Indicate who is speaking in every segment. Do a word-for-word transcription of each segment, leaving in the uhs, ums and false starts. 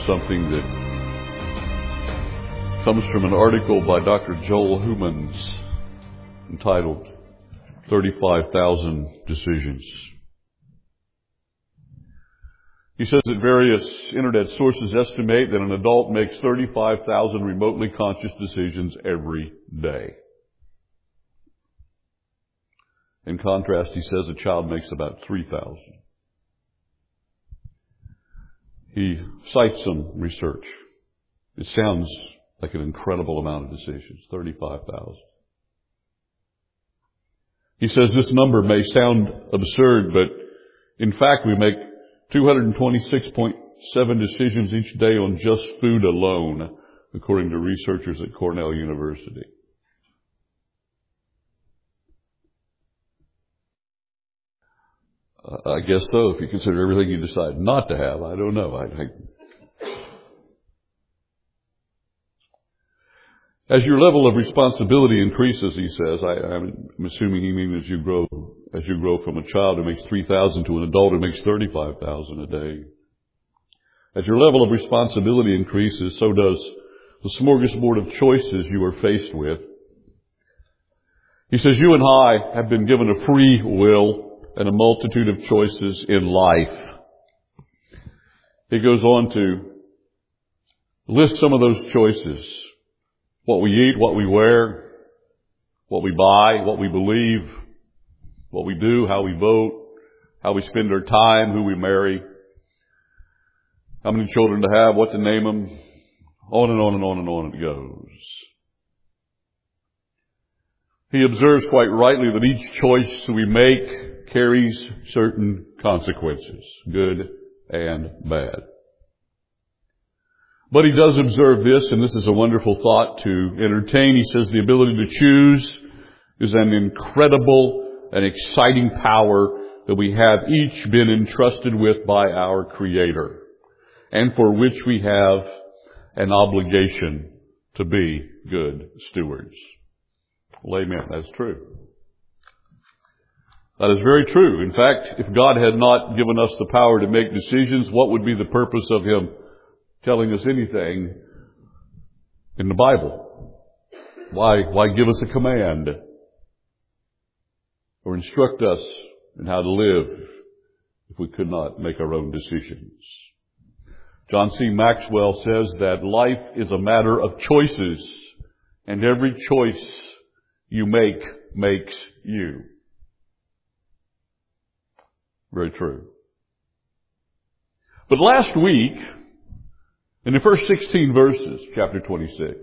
Speaker 1: something that comes from an article by Doctor Joel Humans entitled thirty-five thousand Decisions. He says that various internet sources estimate that an adult makes thirty-five thousand remotely conscious decisions every day. In contrast, he says a child makes about three thousand. He cites some research. It sounds like an incredible amount of decisions, thirty-five thousand. He says this number may sound absurd, but in fact we make two hundred twenty-six point seven decisions each day on just food alone, according to researchers at Cornell University. Uh, I guess so, if you consider everything you decide not to have. I don't know. I, I, As your level of responsibility increases, he says, I, I'm assuming he means as you grow, as you grow from a child who makes three thousand to an adult who makes thirty-five thousand a day. As your level of responsibility increases, so does the smorgasbord of choices you are faced with. He says, you and I have been given a free will and a multitude of choices in life. He goes on to list some of those choices. What we eat, what we wear, what we buy, what we believe, what we do, how we vote, how we spend our time, who we marry, how many children to have, what to name them, on and on and on and on it goes. He observes quite rightly that each choice we make carries certain consequences, good and bad. But he does observe this, and this is a wonderful thought to entertain. He says the ability to choose is an incredible and exciting power that we have each been entrusted with by our Creator, and for which we have an obligation to be good stewards. Well, amen. That's true. That is very true. In fact, if God had not given us the power to make decisions, what would be the purpose of Him telling us anything in the Bible? Why, why give us a command or instruct us in how to live if we could not make our own decisions? John C. Maxwell says that life is a matter of choices, and every choice you make makes you. Very true. But last week, in the first sixteen verses, chapter twenty-six,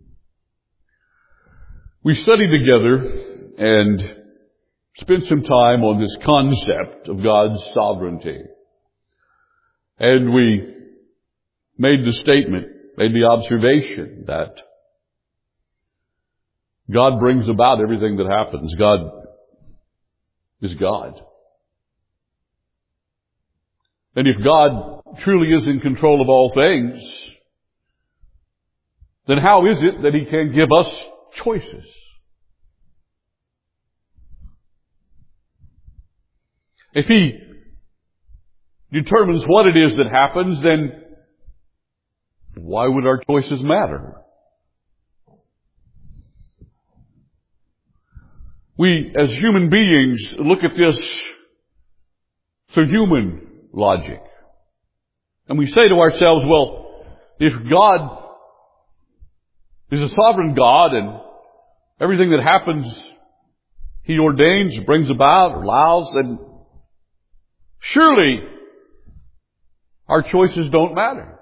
Speaker 1: we studied together and spent some time on this concept of God's sovereignty. And we made the statement, made the observation that God brings about everything that happens. God is God. And if God truly is in control of all things, then how is it that He can give us choices? If He determines what it is that happens, then why would our choices matter? We, as human beings, look at this through human logic. And we say to ourselves, well, if God is a sovereign God and everything that happens He ordains, brings about, allows, then surely our choices don't matter.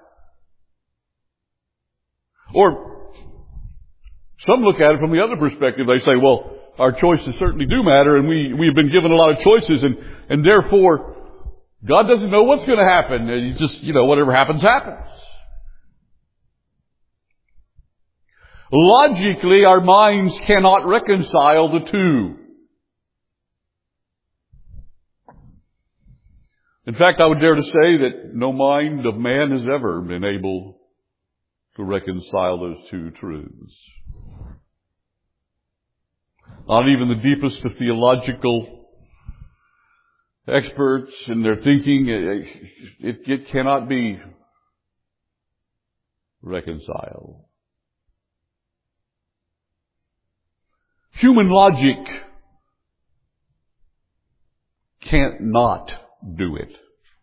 Speaker 1: Or some look at it from the other perspective. They say, well, our choices certainly do matter, and we, we've been given a lot of choices, and, and therefore God doesn't know what's going to happen. And He just, you know, whatever happens, happens. Logically, our minds cannot reconcile the two. In fact, I would dare to say that no mind of man has ever been able to reconcile those two truths. Not even the deepest of theological experts in their thinking, it, it, it cannot be reconcile. Human logic can't not do it.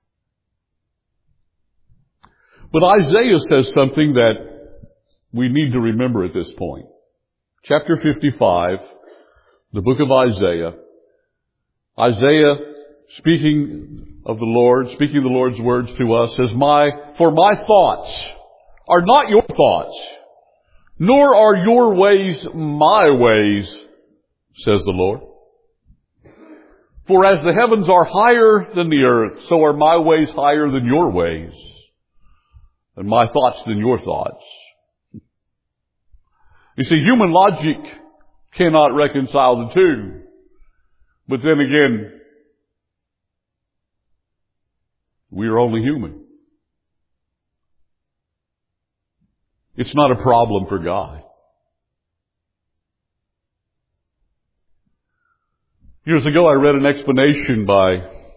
Speaker 1: But Isaiah says something that we need to remember at this point. Chapter fifty-five, the book of Isaiah. Isaiah, speaking of the Lord, speaking the Lord's words to us, says, "My, for my thoughts are not your thoughts, nor are your ways my ways, says the Lord. For as the heavens are higher than the earth, so are my ways higher than your ways, and my thoughts than your thoughts." You see, human logic cannot reconcile the two. But then again, we are only human. It's not a problem for God. Years ago, I read an explanation by,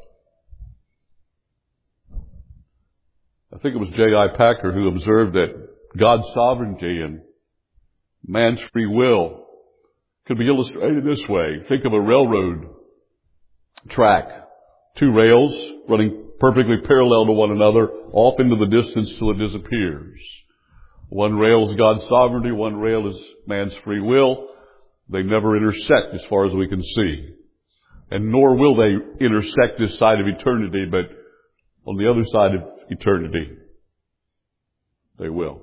Speaker 1: I think it was J I Packer, who observed that God's sovereignty and man's free will could be illustrated this way. Think of a railroad track. Two rails running perfectly parallel to one another, off into the distance till it disappears. One rail is God's sovereignty, one rail is man's free will. They never intersect as far as we can see. And nor will they intersect this side of eternity, but on the other side of eternity, they will.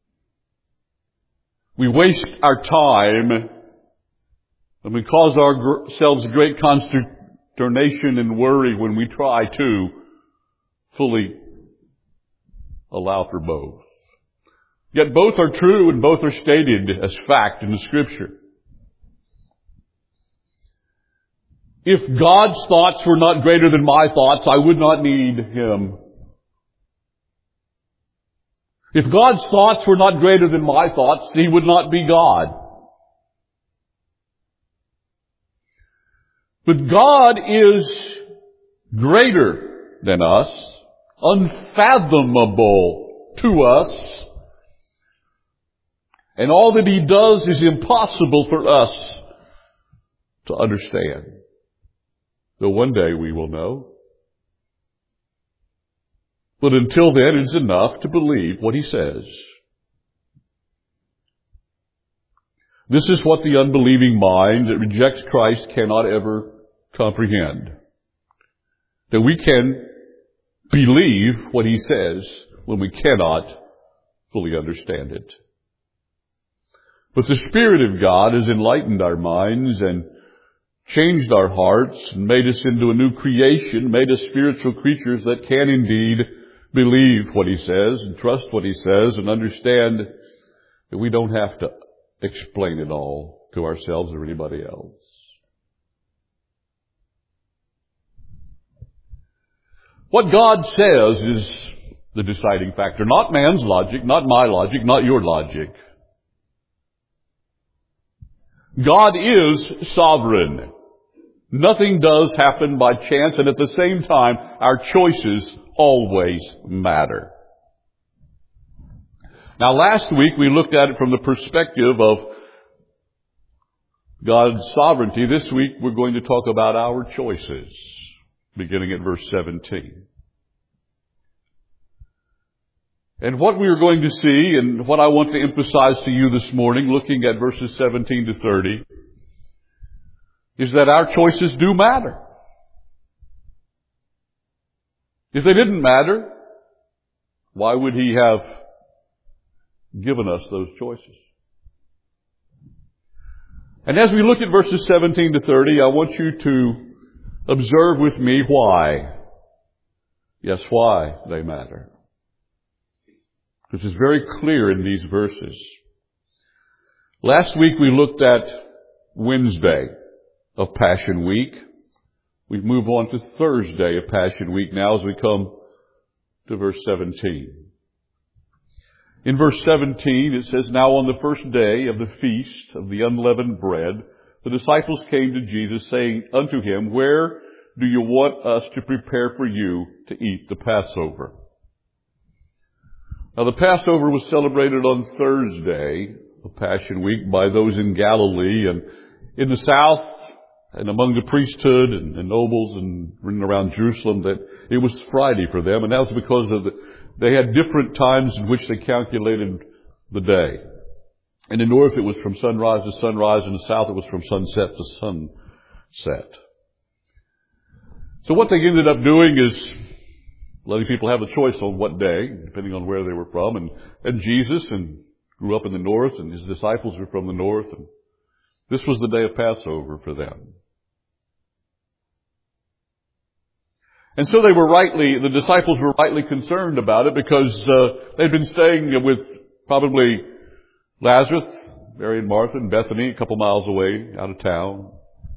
Speaker 1: We waste our time and we cause ourselves great consternation and worry when we try to fully allow for both. Yet both are true and both are stated as fact in the Scripture. If God's thoughts were not greater than my thoughts, I would not need Him. If God's thoughts were not greater than my thoughts, He would not be God. But God is greater than us, unfathomable to us, and all that He does is impossible for us to understand. Though one day we will know. But until then, it's enough to believe what He says. This is what the unbelieving mind that rejects Christ cannot ever comprehend. That we can believe what He says when we cannot fully understand it. But the Spirit of God has enlightened our minds and changed our hearts and made us into a new creation, made us spiritual creatures that can indeed believe what He says and trust what He says and understand that we don't have to explain it all to ourselves or anybody else. What God says is the deciding factor, not man's logic, not my logic, not your logic. God is sovereign. Nothing does happen by chance, and at the same time, our choices always matter. Now, last week we looked at it from the perspective of God's sovereignty. This week we're going to talk about our choices, beginning at verse seventeen. And what we are going to see, and what I want to emphasize to you this morning, looking at verses seventeen to thirty, is that our choices do matter. If they didn't matter, why would He have given us those choices? And as we look at verses seventeen to thirty, I want you to observe with me why. Yes, why they matter. This is very clear in these verses. Last week we looked at Wednesday of Passion Week. We move on to Thursday of Passion Week now as we come to verse seventeen. In verse seventeen it says, "Now on the first day of the feast of the unleavened bread, the disciples came to Jesus, saying unto Him, Where do you want us to prepare for you to eat the Passover?" Now the Passover was celebrated on Thursday of Passion Week by those in Galilee, and in the south and among the priesthood and, and nobles and around Jerusalem, that it was Friday for them, and that was because of the, they had different times in which they calculated the day. In the north it was from sunrise to sunrise, in the south it was from sunset to sunset. So what they ended up doing is letting people have a choice on what day, depending on where they were from. And, and Jesus and grew up in the north, and his disciples were from the north. And this was the day of Passover for them. And so they were rightly, the disciples were rightly concerned about it, because uh, they'd been staying with probably Lazarus, Mary and Martha in Bethany, a couple miles away out of town.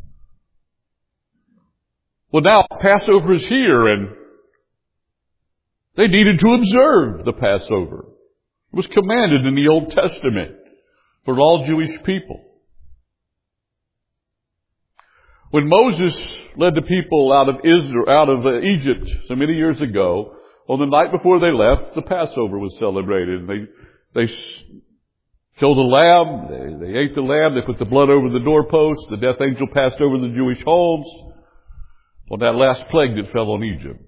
Speaker 1: Well, now Passover is here, and they needed to observe the Passover. It was commanded in the Old Testament for all Jewish people. When Moses led the people out of Israel, out of Egypt so many years ago, on the night before they left, the Passover was celebrated. They they killed a lamb, they, they ate the lamb, they put the blood over the doorpost, the death angel passed over the Jewish homes on that last plague that fell on Egypt.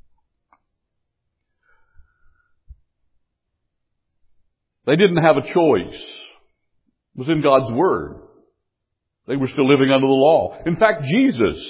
Speaker 1: They didn't have a choice. It was in God's Word. They were still living under the law. In fact, Jesus,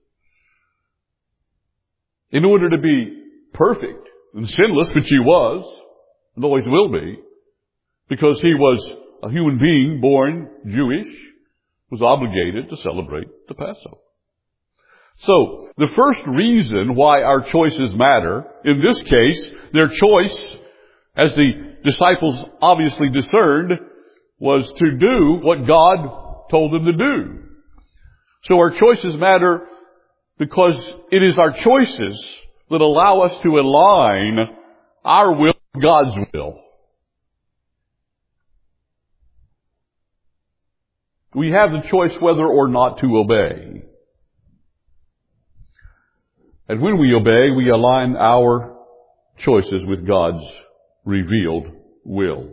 Speaker 1: in order to be perfect and sinless, which he was, and always will be, because he was a human being born Jewish, was obligated to celebrate the Passover. So, the first reason why our choices matter, in this case, their choice, as the disciples obviously discerned, was to do what God told them to do. So our choices matter because it is our choices that allow us to align our will with God's will. We have the choice whether or not to obey. And when we obey, we align our choices with God's revealed will.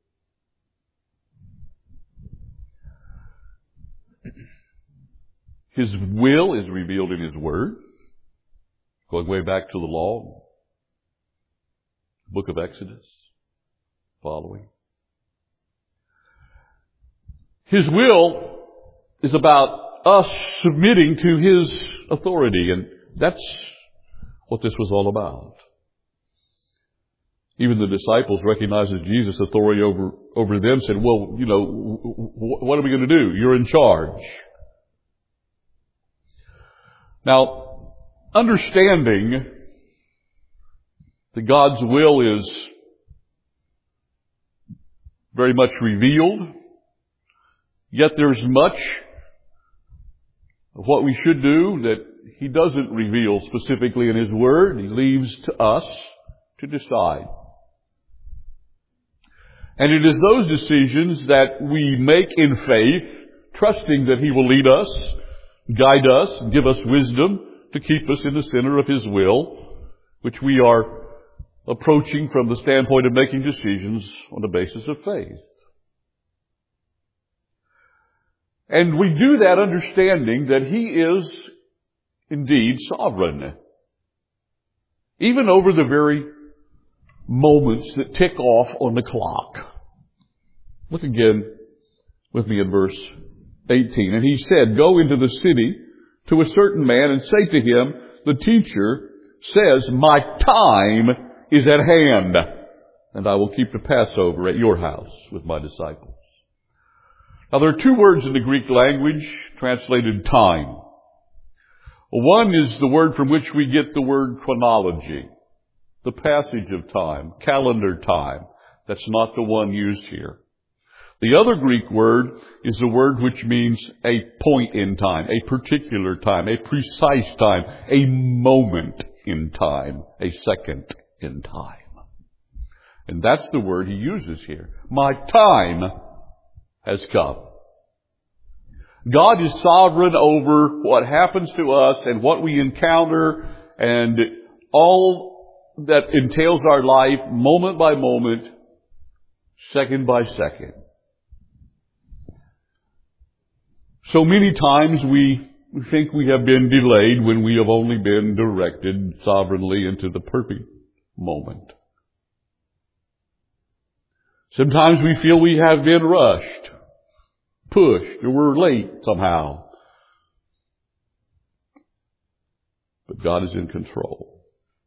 Speaker 1: His will is revealed in His Word, going way back to the law, book of Exodus, following. His will is about us submitting to His authority, and that's what this was all about. Even the disciples recognized as Jesus' authority over, over them, said, well, you know, what are we going to do? You're in charge. Now, understanding that God's will is very much revealed, yet there's much of what we should do that He doesn't reveal specifically in His Word. He leaves to us to decide. And it is those decisions that we make in faith, trusting that He will lead us, guide us, and give us wisdom to keep us in the center of His will, which we are approaching from the standpoint of making decisions on the basis of faith. And we do that understanding that He is indeed sovereign, even over the very moments that tick off on the clock. Look again with me in verse eighteen. And He said, go into the city to a certain man and say to him, the teacher says, my time is at hand, and I will keep the Passover at your house with my disciples. Now there are two words in the Greek language translated time. One is the word from which we get the word chronology, the passage of time, calendar time. That's not the one used here. The other Greek word is a word which means a point in time, a particular time, a precise time, a moment in time, a second in time. And that's the word He uses here. My time has come. God is sovereign over what happens to us and what we encounter and all that entails our life moment by moment, second by second. So many times we think we have been delayed when we have only been directed sovereignly into the perfect moment. Sometimes we feel we have been rushed, pushed, or we're late somehow. But God is in control.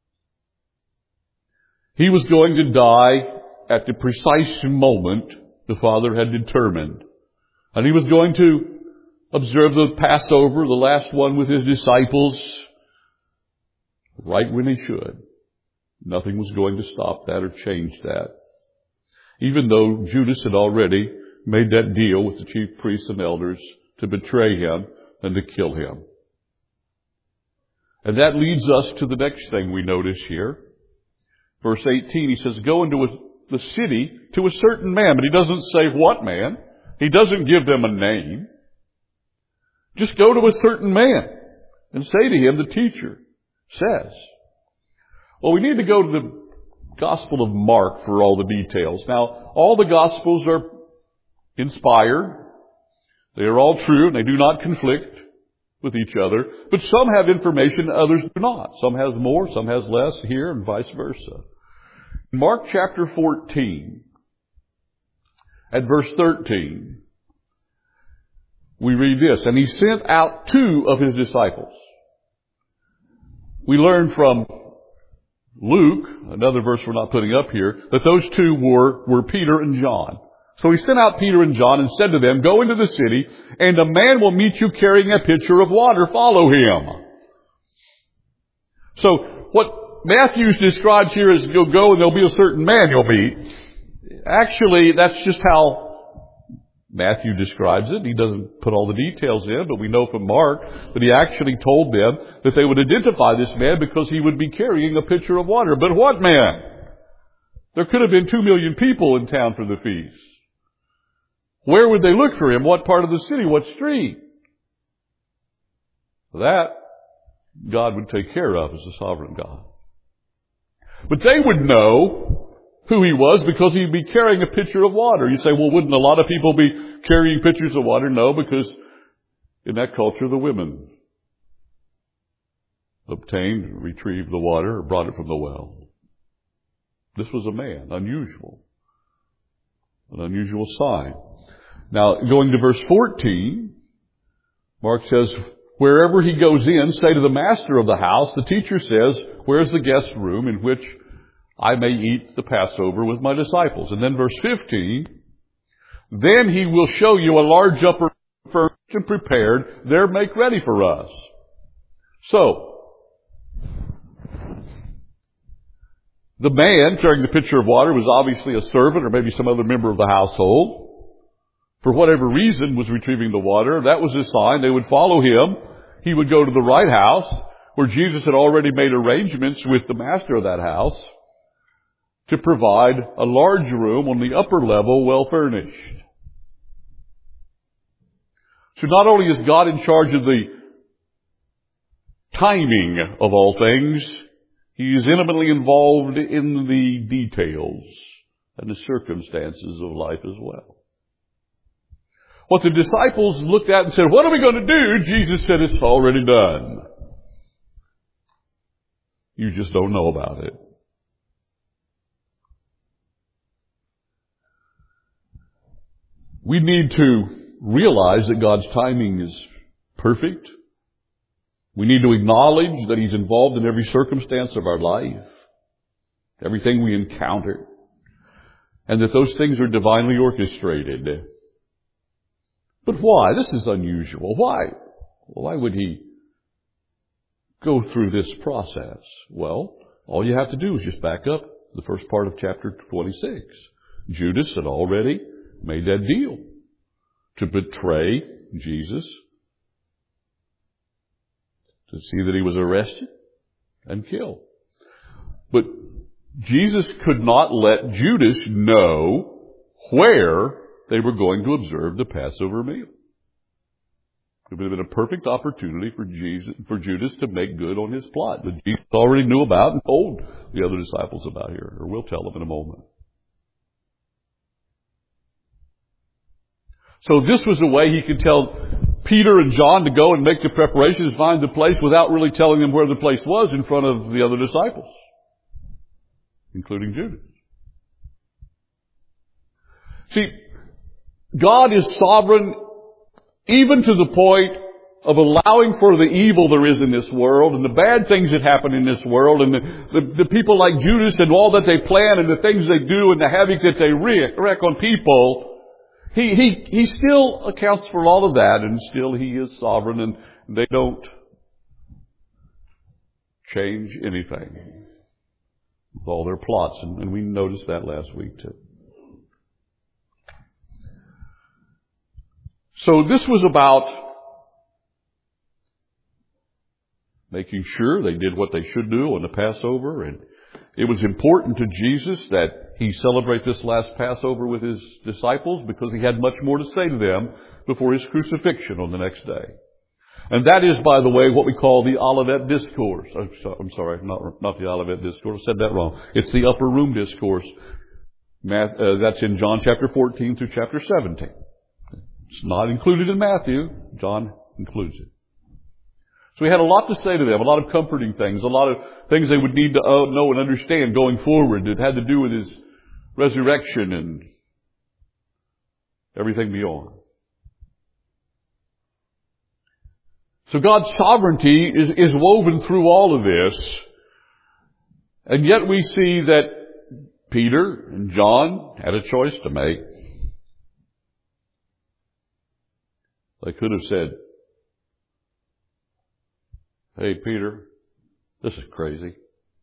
Speaker 1: He was going to die at the precise moment the Father had determined. And He was going to observe the Passover, the last one with His disciples, right when He should. Nothing was going to stop that or change that. Even though Judas had already made that deal with the chief priests and elders to betray Him and to kill Him. And that leads us to the next thing we notice here. Verse eighteen, He says, go into the city to a certain man. But He doesn't say what man. He doesn't give them a name. Just go to a certain man and say to him, the teacher says. Well, we need to go to the Gospel of Mark for all the details. Now, all the Gospels are inspired. They are all true and they do not conflict with each other. But some have information, others do not. Some has more, some has less here, and vice versa. Mark chapter fourteen, at verse thirteen, we read this, and He sent out two of His disciples. We learn from Luke, another verse we're not putting up here, that those two were, were Peter and John. So He sent out Peter and John and said to them, go into the city, and a man will meet you carrying a pitcher of water. Follow him. So what Matthew describes here is you'll go and there'll be a certain man you'll meet. Actually, that's just how Matthew describes it. He doesn't put all the details in, but we know from Mark that he actually told them that they would identify this man because he would be carrying a pitcher of water. But what man? There could have been two million people in town for the feast. Where would they look for him? What part of the city? What street? That God would take care of as a sovereign God. But they would know who he was because he'd be carrying a pitcher of water. You say, well, wouldn't a lot of people be carrying pitchers of water? No, because in that culture, the women obtained, retrieved the water, or brought it from the well. This was a man, unusual. An unusual sign. Now, going to verse fourteen, Mark says, wherever he goes in, say to the master of the house, the teacher says, where's the guest room in which I may eat the Passover with my disciples? And then verse fifteen, then he will show you a large upper room furnished and prepared. There make ready for us. So, the man carrying the pitcher of water was obviously a servant or maybe some other member of the household. For whatever reason was retrieving the water. That was his sign. They would follow him. He would go to the right house where Jesus had already made arrangements with the master of that house to provide a large room on the upper level, well furnished. So not only is God in charge of the timing of all things, He is intimately involved in the details and the circumstances of life as well. What the disciples looked at and said, what are we going to do? Jesus said, it's already done. You just don't know about it. We need to realize that God's timing is perfect. We need to acknowledge that He's involved in every circumstance of our life, everything we encounter, and that those things are divinely orchestrated. But why? This is unusual. Why? Why would He go through this process? Well, all you have to do is just back up the first part of chapter twenty-six. Judas had already made that deal to betray Jesus, to see that He was arrested and killed. But Jesus could not let Judas know where they were going to observe the Passover meal. It would have been a perfect opportunity for Jesus, for Judas to make good on his plot that Jesus already knew about and told the other disciples about here, or we'll tell them in a moment. So this was a way he could tell Peter and John to go and make the preparations, find the place, without really telling them where the place was in front of the other disciples, including Judas. See, God is sovereign even to the point of allowing for the evil there is in this world and the bad things that happen in this world and the, the, the people like Judas and all that they plan and the things they do and the havoc that they wreak, wreak on people. He, he, he still accounts for all of that, and still he is sovereign, and they don't change anything with all their plots, and, and we noticed that last week too. So this was about making sure they did what they should do on the Passover, and it was important to Jesus that he celebrate this last Passover with his disciples because he had much more to say to them before his crucifixion on the next day. And that is, by the way, what we call the Olivet Discourse. I'm sorry, not, not the Olivet Discourse. I said that wrong. It's the Upper Room Discourse. That's in John chapter fourteen through chapter seventeen. It's not included in Matthew. John includes it. So he had a lot to say to them, a lot of comforting things, a lot of things they would need to know and understand going forward that had to do with his resurrection and everything beyond. So God's sovereignty is, is woven through all of this. And yet we see that Peter and John had a choice to make. They could have said, "Hey, Peter, this is crazy.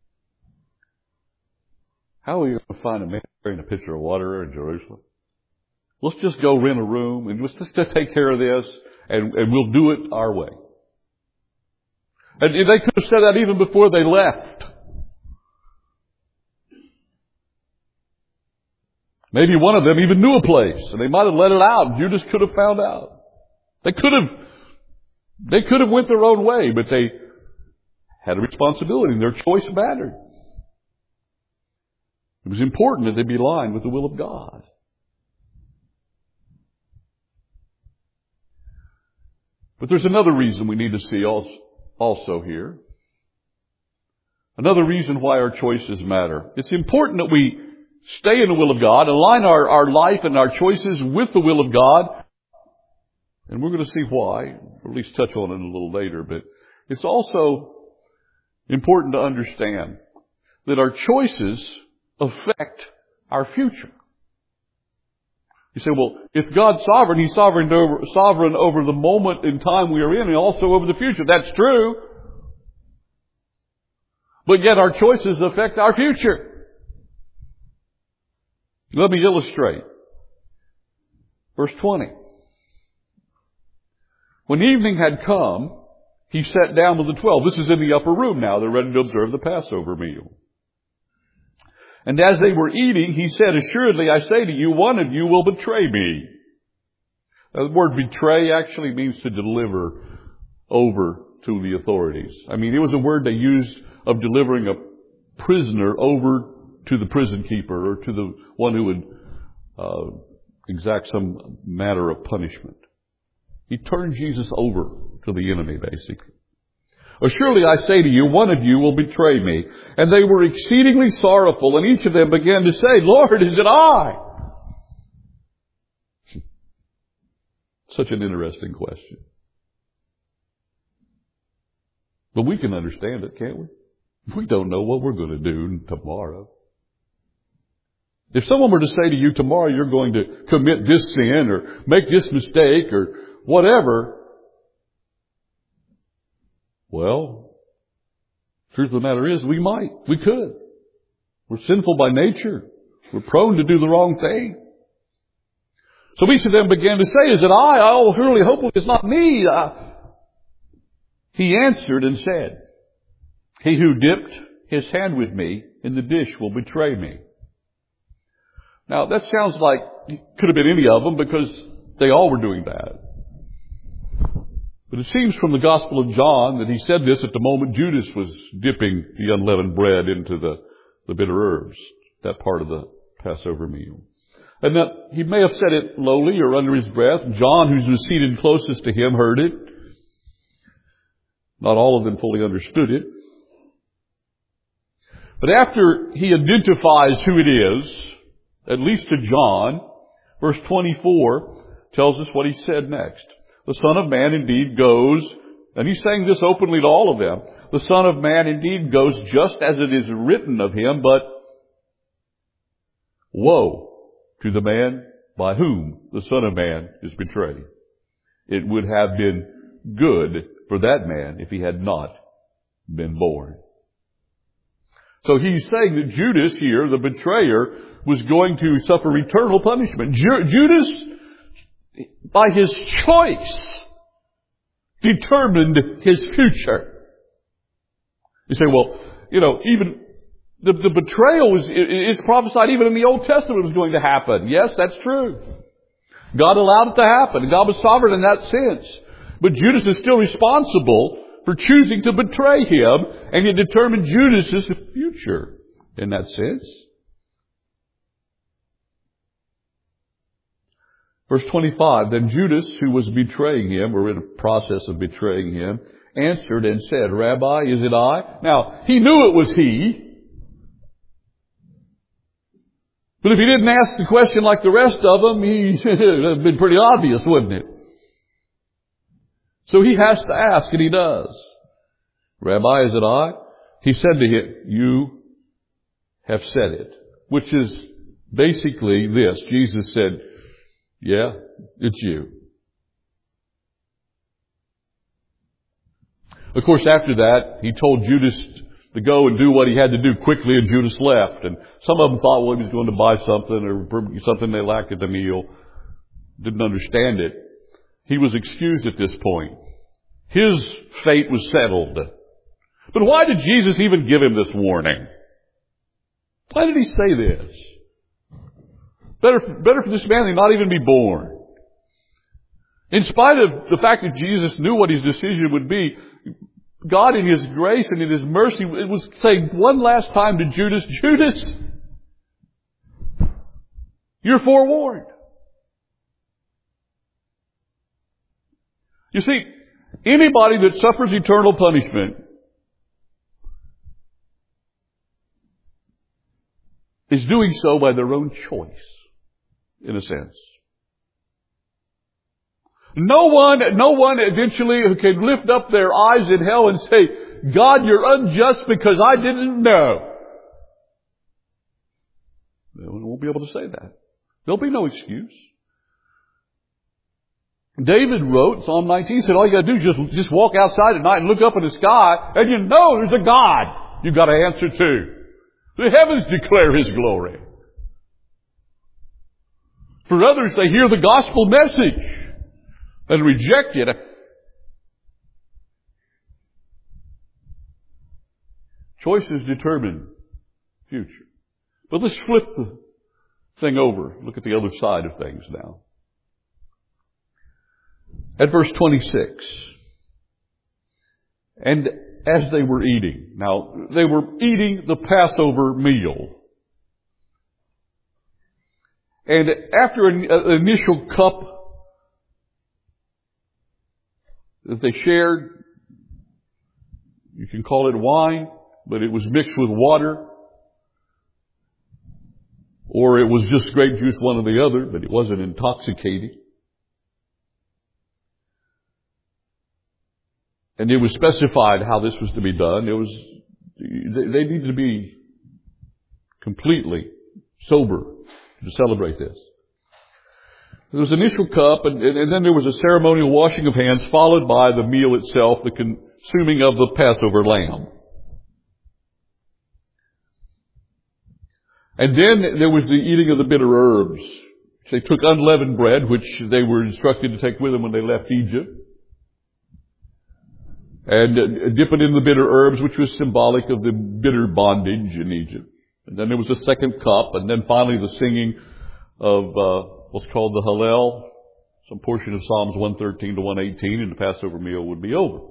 Speaker 1: How are you going to find a man carrying a pitcher of water in Jerusalem? Let's just go rent a room and let's just take care of this and, and we'll do it our way." And they could have said that even before they left. Maybe one of them even knew a place and they might have let it out. Judas could have found out. They could have They could have went their own way, but they had a responsibility and their choice mattered. It was important that they be aligned with the will of God. But there's another reason we need to see also here. Another reason why our choices matter. It's important that we stay in the will of God, align our, our life and our choices with the will of God. And we're going to see why, or at least touch on it a little later. But it's also important to understand that our choices affect our future. You say, well, if God's sovereign, He's sovereign over, sovereign over the moment in time we are in and also over the future. That's true. But yet our choices affect our future. Let me illustrate. Verse twenty. When evening had come, He sat down with the twelve. This is in the upper room now. They're ready to observe the Passover meal. And as they were eating, He said, "Assuredly, I say to you, one of you will betray me." Now, the word betray actually means to deliver over to the authorities. I mean, it was a word they used of delivering a prisoner over to the prison keeper or to the one who would uh, exact some matter of punishment. He turned Jesus over to the enemy, basically. "Surely I say to you, one of you will betray me." And they were exceedingly sorrowful, and each of them began to say, "Lord, is it I?" Such an interesting question. But we can understand it, can't we? We don't know what we're going to do tomorrow. If someone were to say to you, tomorrow you're going to commit this sin or make this mistake or whatever, well, truth of the matter is we might, we could. We're sinful by nature. We're prone to do the wrong thing. So each of them began to say, "Is it I? Oh, surely hopefully it's not me." Uh, he answered and said, "He who dipped his hand with me in the dish will betray me." Now that sounds like it could have been any of them because they all were doing that. But it seems from the Gospel of John that he said this at the moment Judas was dipping the unleavened bread into the, the bitter herbs, that part of the Passover meal. And that he may have said it lowly or under his breath. John, who was seated closest to him, heard it. Not all of them fully understood it. But after he identifies who it is, at least to John, verse twenty-four tells us what he said next. The Son of Man indeed goes, and he's saying this openly to all of them, the Son of Man indeed goes just as it is written of him, but woe to the man by whom the Son of Man is betrayed. It would have been good for that man if he had not been born. So he's saying that Judas here, the betrayer, was going to suffer eternal punishment. Ju- Judas, by his choice, determined his future. You say, well, you know, even the, the betrayal is, is prophesied even in the Old Testament was going to happen. Yes, that's true. God allowed it to happen. God was sovereign in that sense. But Judas is still responsible for choosing to betray him, and he determined Judas' future in that sense. Verse twenty-five, then Judas, who was betraying him, or in a process of betraying him, answered and said, Rabbi, is it I? Now, he knew it was he. But if he didn't ask the question like the rest of them, he it would have been pretty obvious, wouldn't it? So he has to ask, and he does. Rabbi, is it I? He said to him, you have said it. Which is basically this. Jesus said, yeah, it's you. Of course, after that, he told Judas to go and do what he had to do quickly, and Judas left. And some of them thought, well, he was going to buy something or something they lacked at the meal. Didn't understand it. He was excused at this point. His fate was settled. But why did Jesus even give him this warning? Why did he say this? Better, better for this man than not even be born. In spite of the fact that Jesus knew what his decision would be, God in His grace and in His mercy was saying one last time to Judas, Judas, you're forewarned. You see, anybody that suffers eternal punishment is doing so by their own choice, in a sense. No one, no one eventually who can lift up their eyes in hell and say, God, you're unjust because I didn't know. They won't be able to say that. There'll be no excuse. David wrote, Psalm nineteen, said all you got to do is just, just walk outside at night and look up in the sky, and you know there's a God you've got to answer to. The heavens declare His glory. For others, they hear the gospel message and reject it. Choices determine future. But let's flip the thing over. Look at the other side of things now. At verse twenty-six. And as they were eating. Now, they were eating the Passover meal. And after an initial cup that they shared, you can call it wine, but it was mixed with water. Or it was just grape juice, one or the other, but it wasn't intoxicating. And it was specified how this was to be done. It was, they needed to be completely sober to celebrate this. There was an initial cup, and, and then there was a ceremonial washing of hands, followed by the meal itself, the consuming of the Passover lamb. And then there was the eating of the bitter herbs. They took unleavened bread, which they were instructed to take with them when they left Egypt, and dip it in the bitter herbs, which was symbolic of the bitter bondage in Egypt. And then there was a second cup, and then finally the singing of uh, what's called the Hallel some portion of Psalms one thirteen to one eighteen, and the Passover meal would be over.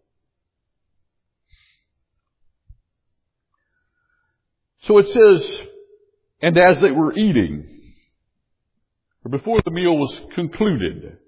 Speaker 1: So it says, and as they were eating, or before the meal was concluded,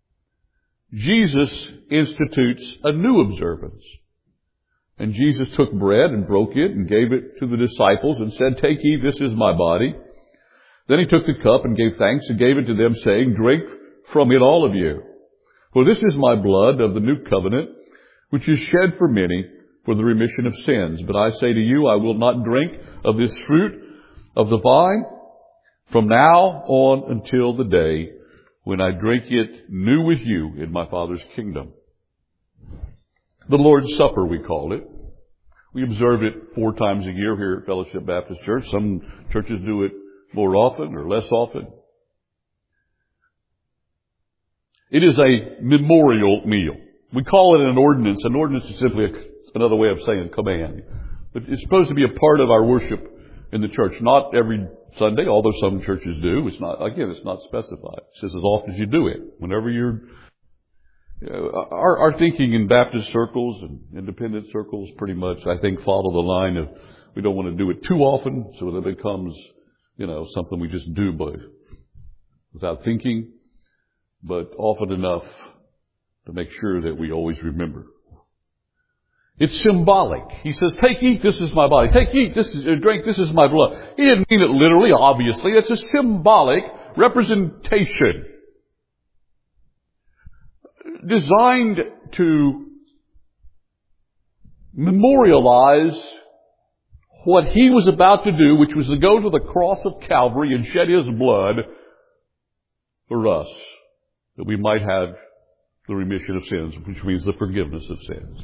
Speaker 1: Jesus institutes a new observance. And Jesus took bread and broke it and gave it to the disciples and said, "Take, eat, this is my body." Then he took the cup and gave thanks and gave it to them, saying, "Drink from it, all of you. For this is my blood of the new covenant, which is shed for many for the remission of sins. But I say to you, I will not drink of this fruit of the vine from now on until the day when I drink it new with you in my Father's kingdom." The Lord's Supper, we call it. We observe it four times a year here at Fellowship Baptist Church. Some churches do it more often or less often. It is a memorial meal. We call it an ordinance. An ordinance is simply a, another way of saying command. But it's supposed to be a part of our worship in the church. Not every Sunday, although some churches do. It's not, again, it's not specified. It says as often as you do it. Whenever you're, you know, our, our thinking in Baptist circles and independent circles pretty much, I think, follow the line of we don't want to do it too often so that it becomes, you know, something we just do by, without thinking, but often enough to make sure that we always remember. It's symbolic. He says, "Take, eat, this is my body. Take, eat, this is, drink, this is my blood." He didn't mean it literally, obviously. It's a symbolic representation designed to memorialize what he was about to do, which was to go to the cross of Calvary and shed his blood for us, that we might have the remission of sins, which means the forgiveness of sins.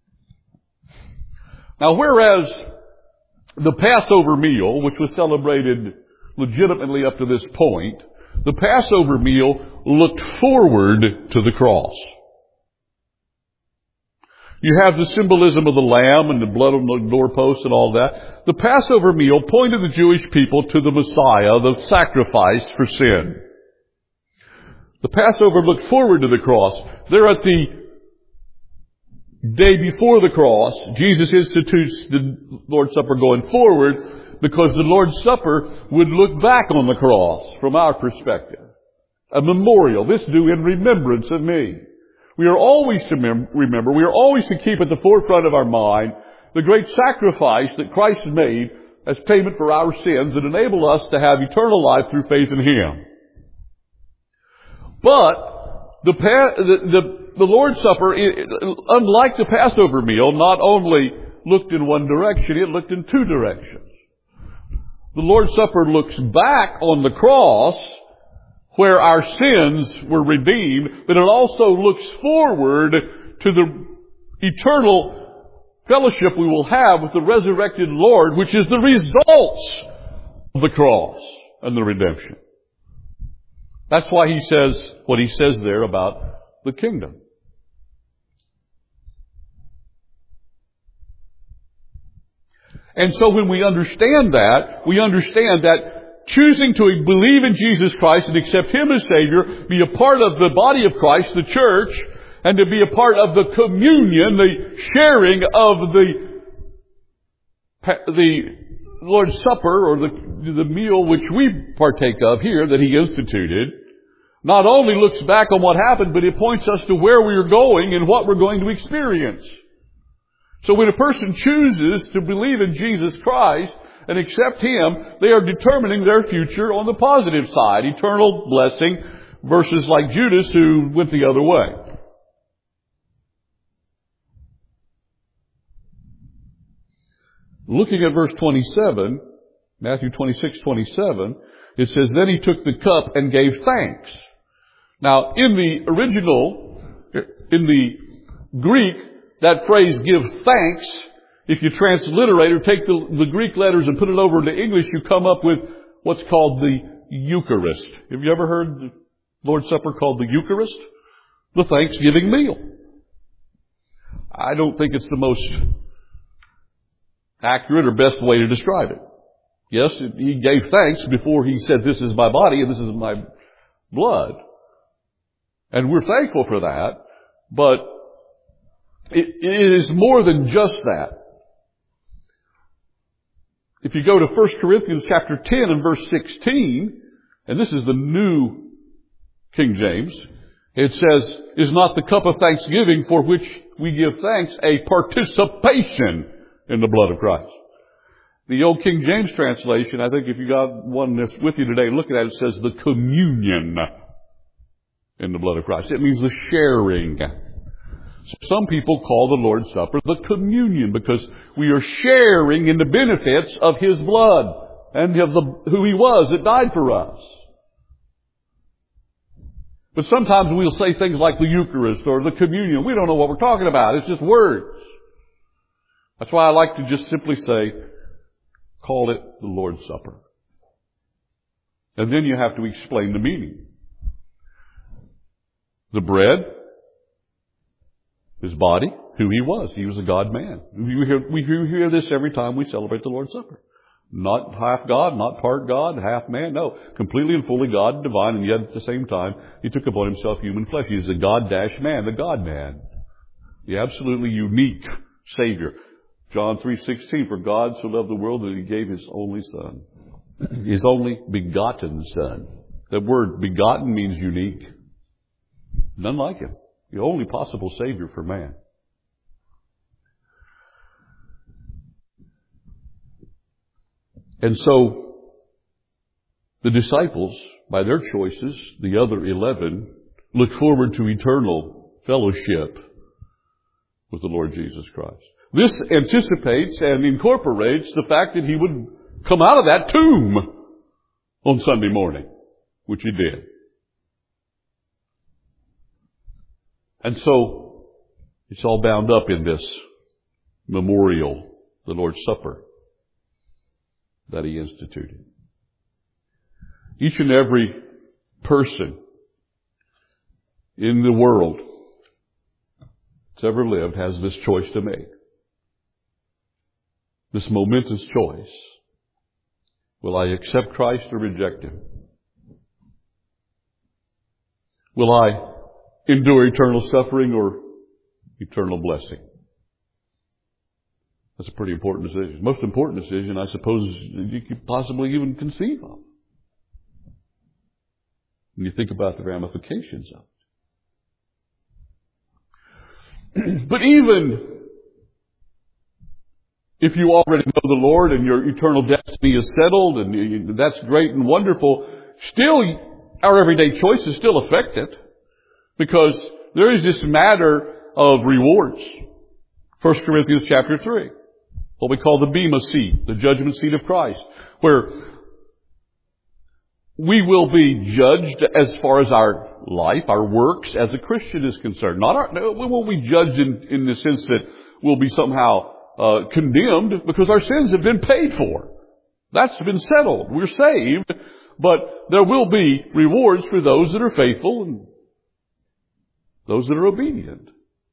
Speaker 1: Now, whereas the Passover meal, which was celebrated legitimately up to this point, the Passover meal looked forward to the cross. You have the symbolism of the lamb and the blood on the doorpost and all that. The Passover meal pointed the Jewish people to the Messiah, the sacrifice for sin. The Passover looked forward to the cross. There at the day before the cross, Jesus institutes the Lord's Supper going forward because the Lord's Supper would look back on the cross from our perspective. A memorial. This do in remembrance of me. We are always to mem- remember, we are always to keep at the forefront of our mind the great sacrifice that Christ made as payment for our sins that enable us to have eternal life through faith in Him. But the, pa- the, the, the Lord's Supper, it, unlike the Passover meal, not only looked in one direction, it looked in two directions. The Lord's Supper looks back on the cross where our sins were redeemed, but it also looks forward to the eternal fellowship we will have with the resurrected Lord, which is the results of the cross and the redemption. That's why he says what he says there about the kingdom. And so when we understand that, we understand that choosing to believe in Jesus Christ and accept Him as Savior, be a part of the body of Christ, the church, and to be a part of the communion, the sharing of the, the Lord's Supper, or the, the meal which we partake of here that He instituted, not only looks back on what happened, but it points us to where we are going and what we're going to experience. So when a person chooses to believe in Jesus Christ and accept Him, they are determining their future on the positive side, eternal blessing, versus like Judas who went the other way. Looking at verse twenty-seven, Matthew twenty-six, twenty-seven, it says, "Then He took the cup and gave thanks." Now, in the original, in the Greek, that phrase, "give thanks," if you transliterate or take the, the Greek letters and put it over into English, you come up with what's called the Eucharist. Have you ever heard the Lord's Supper called the Eucharist? The Thanksgiving meal. I don't think it's the most accurate or best way to describe it. Yes, He gave thanks before He said, "This is my body and this is my blood." And we're thankful for that, but it, it is more than just that. If you go to First Corinthians chapter ten and verse sixteen, and this is the New King James, it says, is not the cup of thanksgiving for which we give thanks a participation in the blood of Christ? The old King James translation, I think if you got one that's with you today, look at that, it says the communion in the blood of Christ. It means the sharing. Some people call the Lord's Supper the communion because we are sharing in the benefits of His blood and of the, who He was that died for us. But sometimes we'll say things like the Eucharist or the communion. We don't know what we're talking about. It's just words. That's why I like to just simply say, call it the Lord's Supper. And then you have to explain the meaning. The bread, His body, who He was. He was a God-man. We hear, we hear this every time we celebrate the Lord's Supper. Not half God, not part God, half man. No, completely and fully God and divine, and yet at the same time, He took upon Himself human flesh. He's the God-man, the God-man. The absolutely unique Savior. John three sixteen, for God so loved the world that He gave His only Son. His only begotten Son. The word begotten means unique. None like Him. The only possible Savior for man. And so, the disciples, by their choices, the other eleven, look forward to eternal fellowship with the Lord Jesus Christ. This anticipates and incorporates the fact that He would come out of that tomb on Sunday morning, which He did. And so, it's all bound up in this memorial, the Lord's Supper, that He instituted. Each and every person in the world that's ever lived has this choice to make. This momentous choice. Will I accept Christ or reject Him? Will I endure eternal suffering or eternal blessing? That's a pretty important decision. Most important decision, I suppose, you could possibly even conceive of. When you think about the ramifications of it. But even if you already know the Lord and your eternal destiny is settled, and that's great and wonderful, still our everyday choices still affect it. Because there is this matter of rewards. First Corinthians chapter three. What we call the Bema seat, the judgment seat of Christ. Where we will be judged as far as our life, our works as a Christian is concerned. Not our, we won't be judged in, in the sense that we'll be somehow uh, condemned because our sins have been paid for. That's been settled. We're saved. But there will be rewards for those that are faithful and those that are obedient.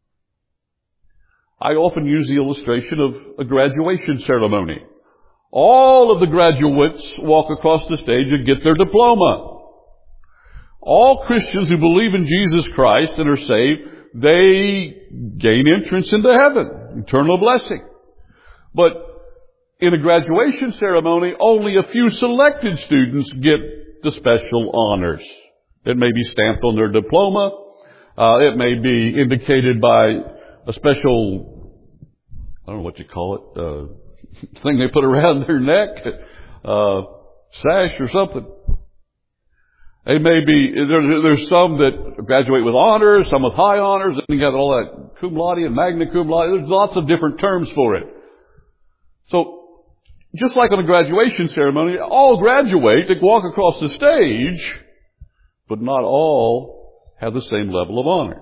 Speaker 1: I often use the illustration of a graduation ceremony. All of the graduates walk across the stage and get their diploma. All Christians who believe in Jesus Christ and are saved, they gain entrance into heaven, eternal blessing. But in a graduation ceremony, only a few selected students get the special honors. It may be stamped on their diploma. Uh, it may be indicated by a special, I don't know what you call it, uh, thing they put around their neck, uh, sash or something. It may be, there, there's some that graduate with honors, some with high honors, and you got all that cum laude and magna cum laude. There's lots of different terms for it. So, just like on a graduation ceremony, all graduate, they walk across the stage, but not all have the same level of honor.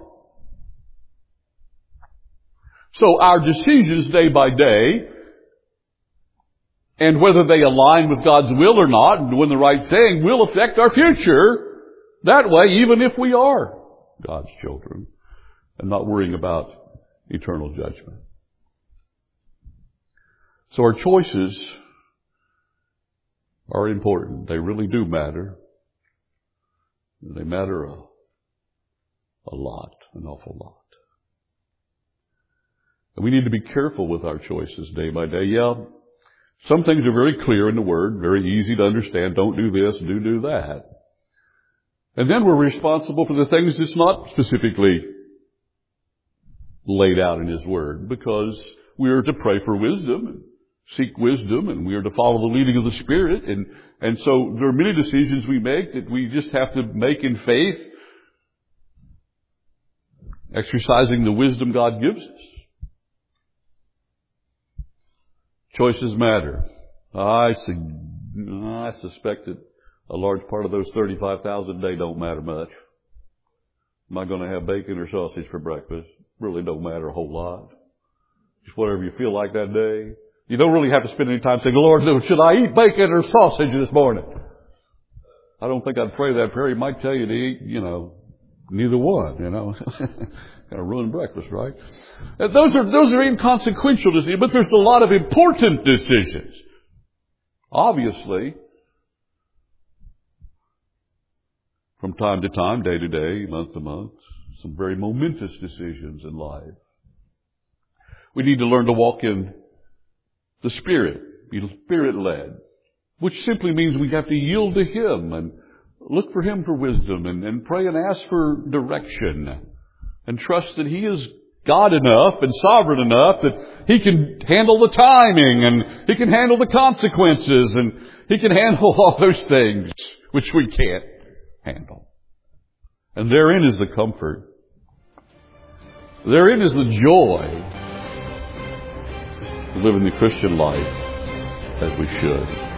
Speaker 1: So our decisions day by day, and whether they align with God's will or not, and doing the right thing, will affect our future that way, even if we are God's children, and not worrying about eternal judgment. So our choices are important. They really do matter. They matter a A lot, an awful lot. And we need to be careful with our choices day by day. Yeah, some things are very clear in the Word, very easy to understand. Don't do this, do do that. And then we're responsible for the things that's not specifically laid out in His Word, because we are to pray for wisdom and seek wisdom, and we are to follow the leading of the Spirit. And, and so there are many decisions we make that we just have to make in faith, exercising the wisdom God gives us. Choices matter. I, su- I suspect that a large part of those thirty-five thousand a day don't matter much. Am I going to have bacon or sausage for breakfast? Really don't matter a whole lot. Just whatever you feel like that day. You don't really have to spend any time saying, Lord, should I eat bacon or sausage this morning? I don't think I'd pray that prayer. He might tell you to eat, you know, neither one, you know. Kind of ruin breakfast, right? Those are, those are inconsequential decisions, but there's a lot of important decisions. Obviously, from time to time, day to day, month to month, some very momentous decisions in life. We need to learn to walk in the Spirit, be Spirit-led, which simply means we have to yield to Him and look for Him for wisdom and, and pray and ask for direction and trust that He is God enough and sovereign enough that He can handle the timing and He can handle the consequences and He can handle all those things which we can't handle. And therein is the comfort. Therein is the joy of living the Christian life as we should.